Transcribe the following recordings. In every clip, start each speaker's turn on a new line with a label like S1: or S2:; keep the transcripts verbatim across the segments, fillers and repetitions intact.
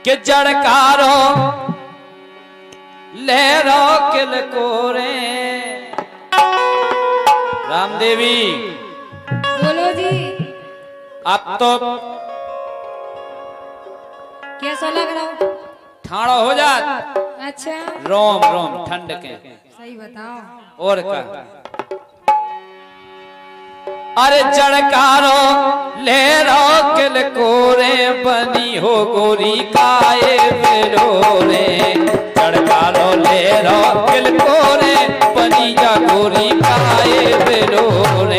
S1: कि जड़कारो लहरो किल कोरे। रामदेवी
S2: बोलो जी।
S1: अब तो
S2: कैसा लग रहा हूँ?
S1: ठाड़ो हो जात।
S2: अच्छा
S1: रोम रोम ठंड के
S2: सही बताओ।
S1: और का अरे जड़कारो लहरो किल कोरे बनी हो गोरी काए बेलोरे। जड़कारो लहरो किल कोरे बनी जा गोरी काए बेलोरे।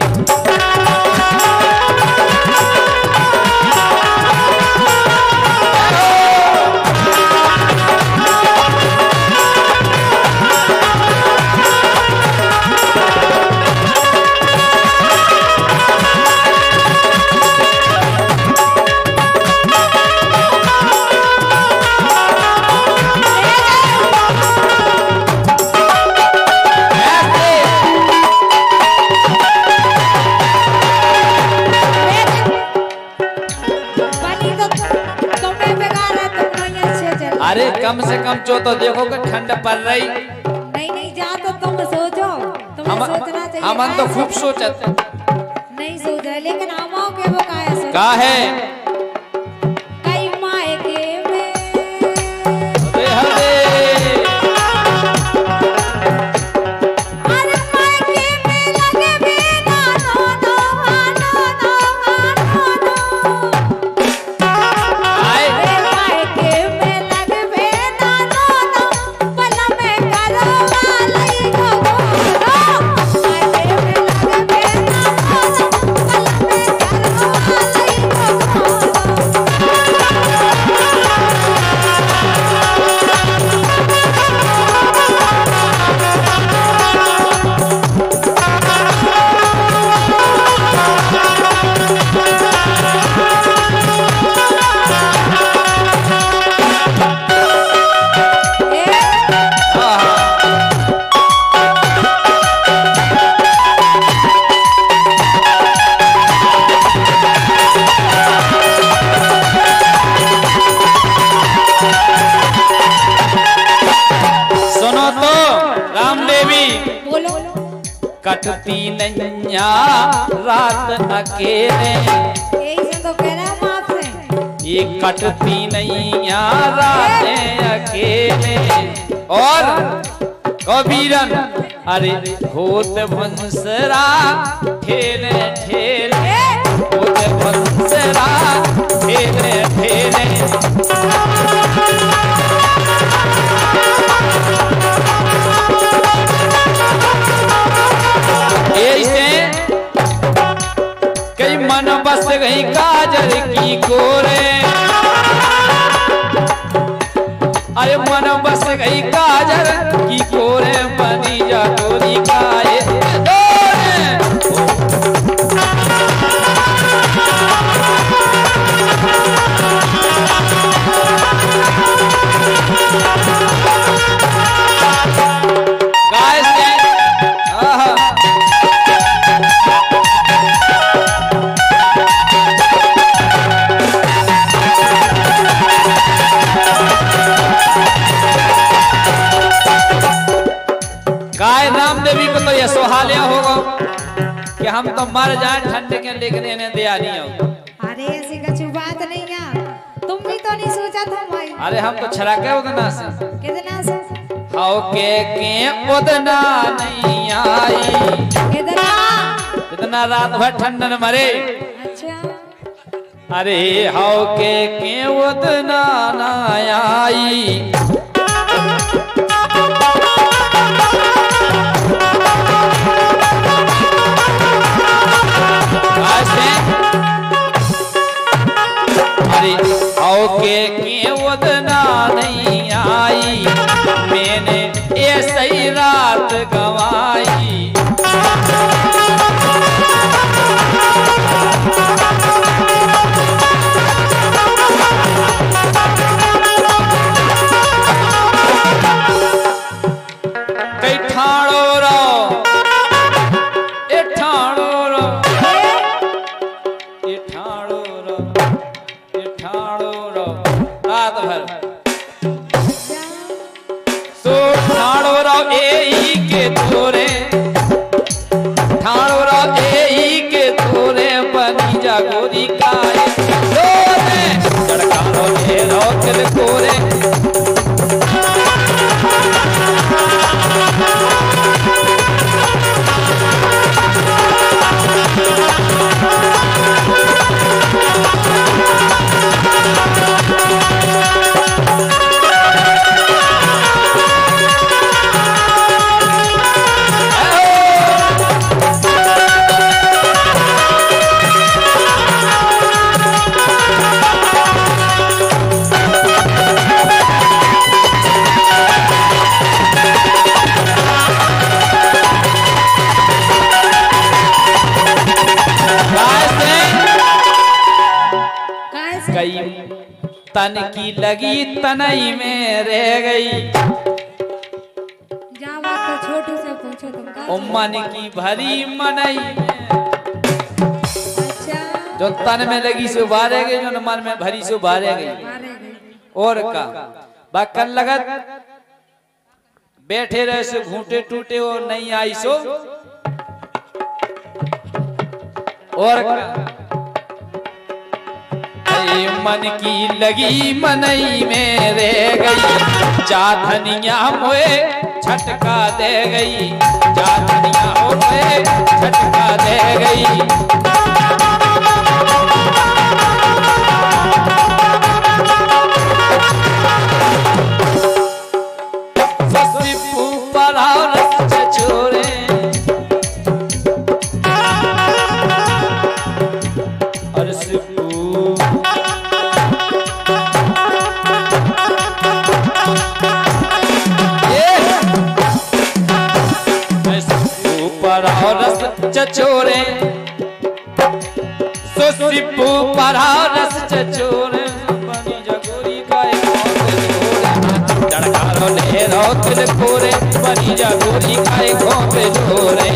S1: अरे कम से कम जो तो देखो कि ठंड पड़ रही।
S2: नहीं नहीं जा तो तुम सोचो, तुम्हें
S1: हम,
S2: सोचना चाहिए।
S1: हमन तो खूब सोचत
S2: नहीं सोच रहे, लेकिन हम आओ के वो का है
S1: का है
S2: कई माए के में
S1: अरे हरे
S2: अरे माए के में लगे बिना no no no no no
S1: आए
S2: माए के में लगे बिना नो नो पल में करो वाली को माए के में लगे बिना नो नो पल में करो वाली
S1: कटती नैया रात अकेले।
S2: यही से तो कह रहा हूँ आपसे।
S1: ये कटती नैया रात अकेले और कबीरन अरे भूत भंसरा ठेले ठेले भूत भंसरा ठेले ठेले। कई मन बस गई काजल की गोरे। अरे मन बस गई काजल की गोरे बनी जा गोरी काए रामदेवी को तो यह सुहालिया होगा कि हम तो मर जाए ठंड के, लेकिन इन्हें दिया नहीं हो।
S2: अरे ऐसी कछु बात नहीं है, तुम भी तो नहीं सोचा था भाई।
S1: अरे हम तो छड़ाके उतना से
S2: कितना से
S1: हाउ के के उतना नहीं आई।
S2: कितना
S1: कितना रात भर ठंडन मरे।
S2: अच्छा
S1: अरे हाउ के के उतना ना आई। अरे आओ के के उतना नहीं आई। मैंने ऐसे ही रात गवाई। कई ठाड़ो रो ए ठाड़ो रो ए ठाड़ो रो ए ठाड़ो रो रात रात भर सो ठाड़ो राव ए के तोरे ठाड़ो राव ए के तोरे बनी जा गोरी काए तोरे चढ़कारो ले राव तिल कोरे तन की लगी तनई में रह गई
S2: जावा तो छोटू से पूछो तुम का
S1: उम्मन की भरी मनई
S2: अच्छा
S1: जो तन में लगी सो बारे गई जो मन में भरी सो बारे गई
S2: मारे गए
S1: और का बाकन लगत बैठे रहे सो घूंटे टूटे और नहीं आई सो और का मन की लगी मनई में रह गई जा धनिया मोए छटका दे गई जा धनिया मोए छटका दे गई छोरे और रस चचोरे सोसिपू परा रस चचोरे बनी जगोरी गाय चढ़कारो ले रो तिल कोरे बनी जगोरी गाय घोंपे जोरे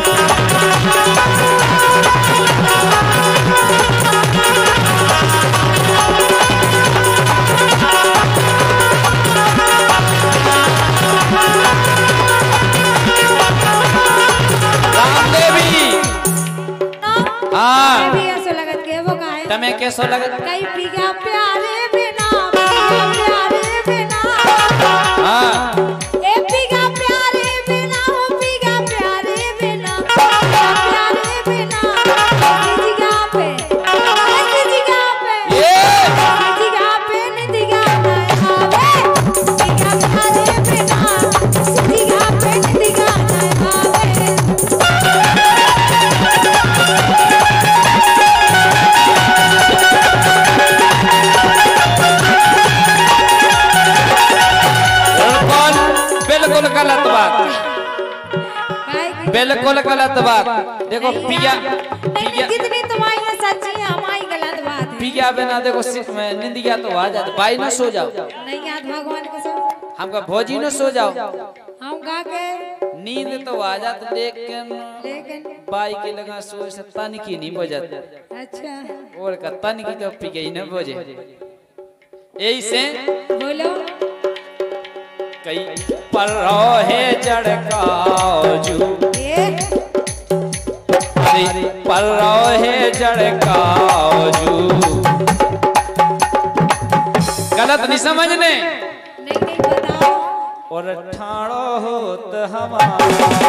S1: हाँ तमें कैसो लगत
S2: कई पीगा प्यारे बिना प्यारे बिना
S1: हाँ
S2: ए पीगा प्यारे बिना हो पीगा प्यारे बिना प्यारे बिना निदिगा पे निदिगा पे
S1: ये
S2: निदिगा पे निदिगा ना आवे पीगा प्यारे बिना निदिगा पे निदिगा ना आवे
S1: बिल्कुल गलत बात बिल्कुल गलत बात देखो पिया
S2: नहीं कितनी तुम्हारी सच्ची है हमारी गलत बात है
S1: पिया बिना देखो निंदिया तो आ जाता भाई ना सो जाओ
S2: नहीं याद भगवान को सब
S1: हमका भौजी न सो जाओ
S2: हम गा के
S1: नींद तो आ जात लेकिन
S2: लेकिन
S1: बाई के लगा सो से तन की नहीं बजत
S2: अच्छा
S1: और का तन की तो पी गई न बजे यही से
S2: बोलो
S1: कई पर है जड़काओ जू अरे पर है जड़काओ जू गलत नहीं समझने
S2: नहीं नहीं बताओ
S1: और ठाड़ो होत हमारा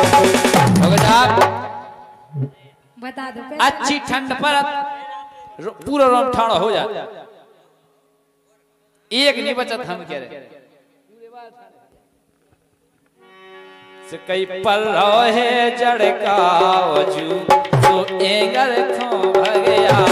S2: बता दो
S1: अच्छी ठंड पर पूरा रोम ठाड़ो हो जा एक नहीं बचत हम कह रहे से कई पर है जड़काओ जू तो एंगर खो भगया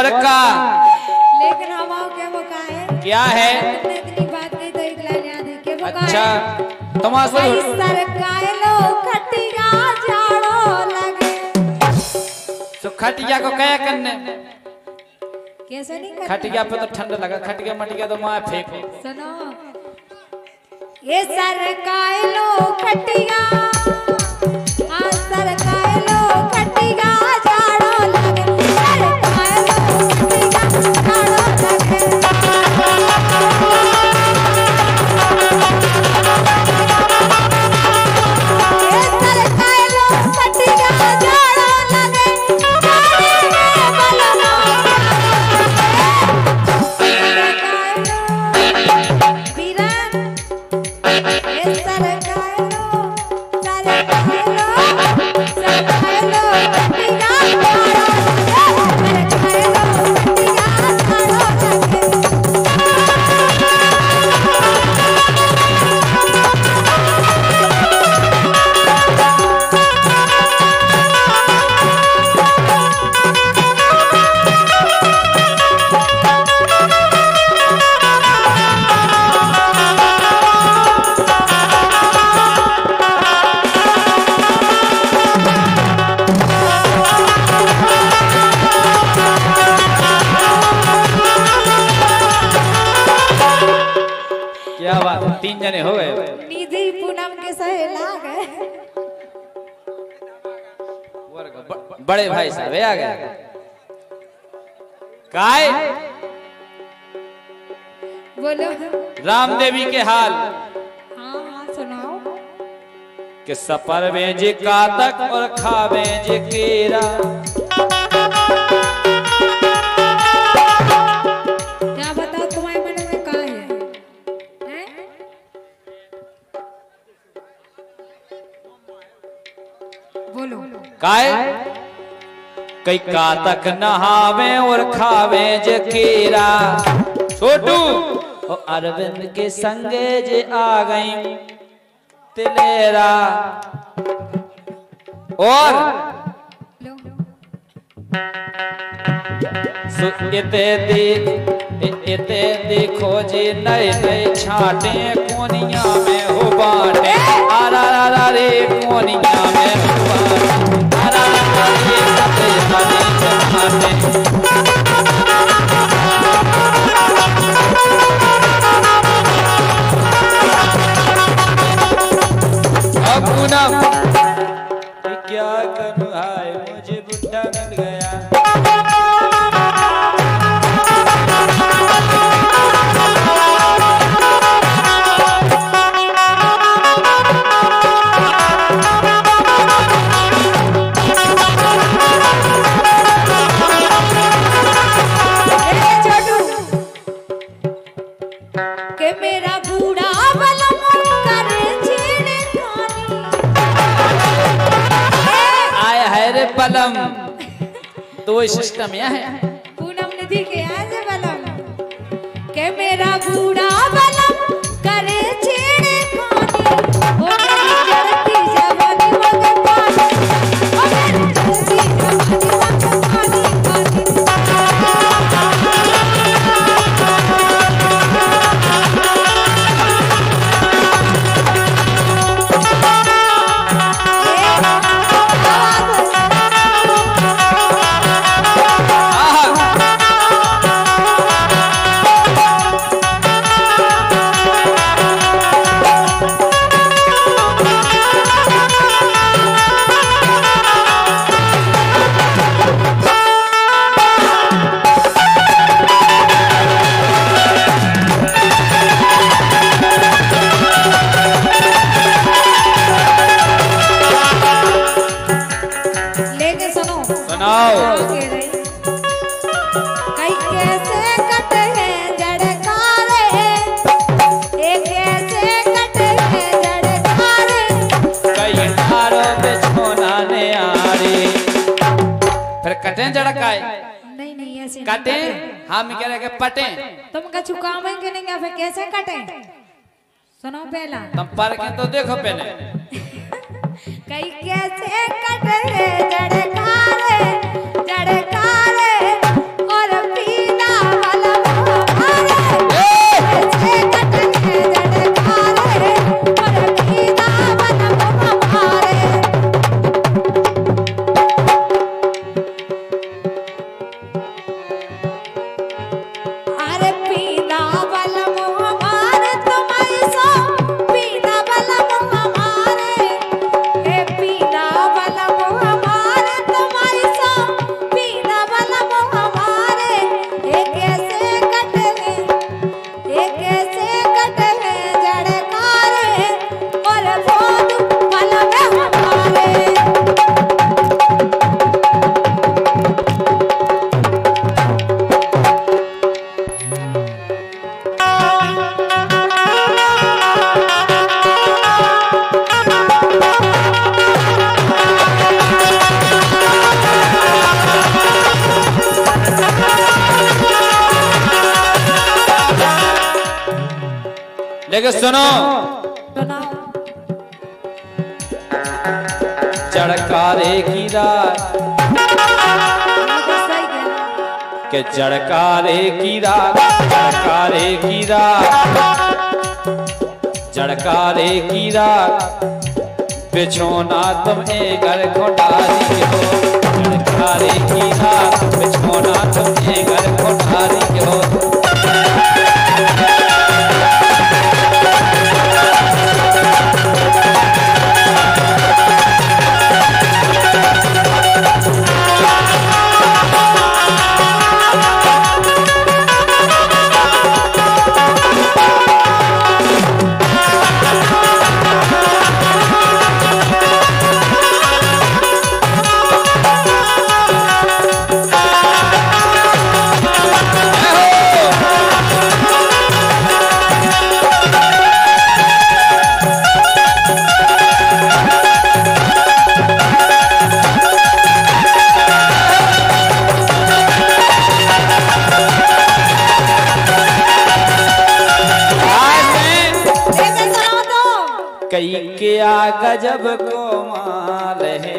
S1: और का
S2: लेकिन हमाओ के वो का है
S1: क्या है?
S2: तुमने इतनी बात कही तो एक लाइन याद है के वो का
S1: अच्छा
S2: है
S1: तमाशा
S2: भाई सरकायलो खटिया झाड़ो लगे
S1: तो खटिया को क्या करने?
S2: कैसे नहीं करना?
S1: खटिया पे तो ठंडा लगा, खटिया मटिया तो मार फेंको।
S2: सुनो ये सरकायलो खटिया हाँ सरकायलो खटिया झाड़ो लगे सरकायलो खटिया झाड़ो लगे ये सरकायलो खटिया झाड़ो लगे
S1: क्या बात, तीन जने हो गए।
S2: निधि पूनम के सहेला गए
S1: बड़े भाई साहब आ गए। काय
S2: बोलो
S1: राम देवी के हाल
S2: हाँ हाँ सुनाओ
S1: कि सफर में जे कातक और खावे जे केरा।
S2: क्या बताओ तुम्हारे मन में क्या है, हैं? बोलो
S1: काय कई कातक नहावे और खावे जे केरा। छोटू और अरविंद के संगे जे आ गई तिलेरा। और
S2: लो
S1: सु इते देख इते देखो जे नए नए छाटे कोनिया में हो बाटे। आरा रा रा रे कोनिया में हो बाटे। आरा रा रा रे कते बने छाटे। अब पूनम क्या करूं हाय मुझे बुढ़ा मिल गया।
S2: के मेरा बूढ़ा बलम करे छेड़े
S1: आय है रे बलम तो सिस्टम यह है।
S2: पूनम निधि के आज बलम के मेरा बूढ़ा बलम करे छेड़े खानी ओ मेरी चढ़ती जवानी मगर पानी ओ मेरी चढ़ती जवानी मगर पानी लेके सुनो
S1: सुनाओ।
S2: आगे रही कई कैसे कट है जड़कारे एक कैसे कट है जड़कारे
S1: कई तारों पे छोना ने आरे। फिर कटे जड़काए
S2: नहीं नहीं ऐसे
S1: कटे हम कह रहे के पटे।
S2: तुम का चुकावेंगे नहीं क्या फिर कैसे कटे सुनो पहला
S1: तुम पर के तो देखो पहले
S2: कई कैसे कट है जड़कारे जड़कारे और
S1: लेकिन सुनो
S2: सुनाओ।
S1: चड़कारे की रात
S2: मुझे सही कहना।
S1: के चड़कारे की रात चड़कारे की रात चड़कारे की रात बिछोना तुम ए घर खोटारी हो चड़कारे की रात बिछोना तुम ए घर खोटारी हो कई क्या गजब को माल है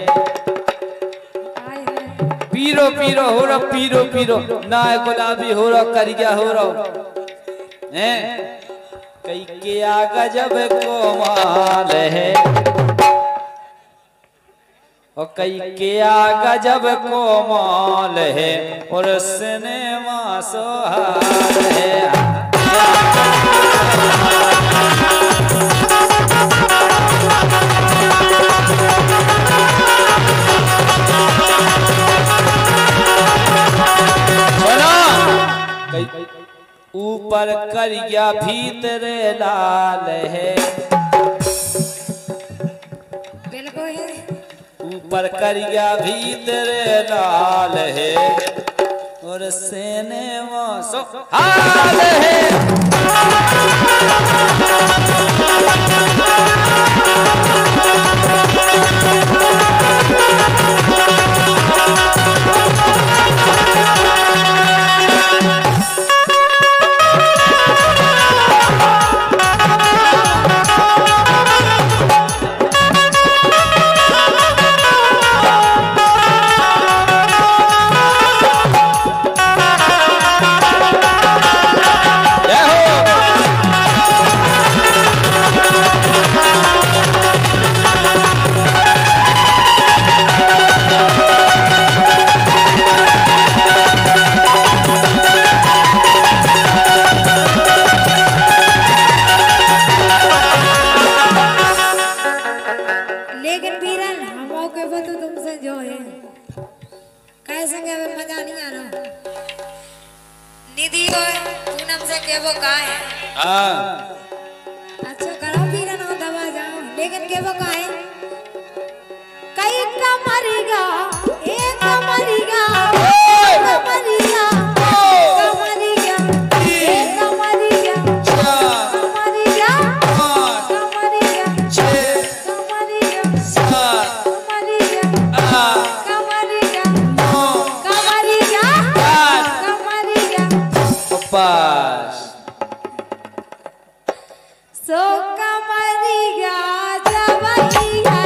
S1: पीरो पीरो हो रहा पीरो पीरो ना गुलाबी हो रहा करिया हो रहा हैं कई क्या गजब को माल है और कई क्या गजब को माल है और सिनेमा सोहाल है ऊपर करिया भीतर लाल है
S2: बिल्कुल
S1: ऊपर करिया भीतर लाल है और सिनेमा सोहाल है
S2: निधि और पूनम से के वो कहाँ है?
S1: हाँ।
S2: अच्छा करो फिर ना दबा जाओ लेकिन के वो कहाँ है? कई का मरेगा एक का मरेगा एक का मरेगा का मरेगा एक का मरेगा का मरेगा का मरेगा का मरेगा का मरेगा का मरेगा का मरेगा का मरेगा
S1: बस
S2: सो कमरिया जवैया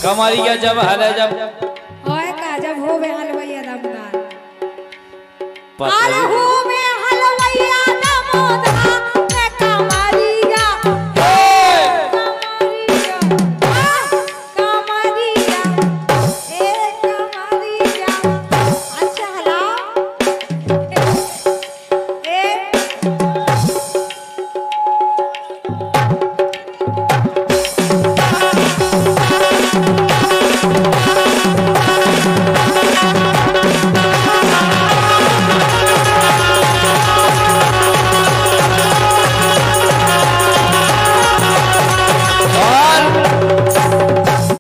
S1: कमरिया जब हले जब
S2: ओए का जब हो बे हलवैया दमदार
S1: पतली
S2: अरे हो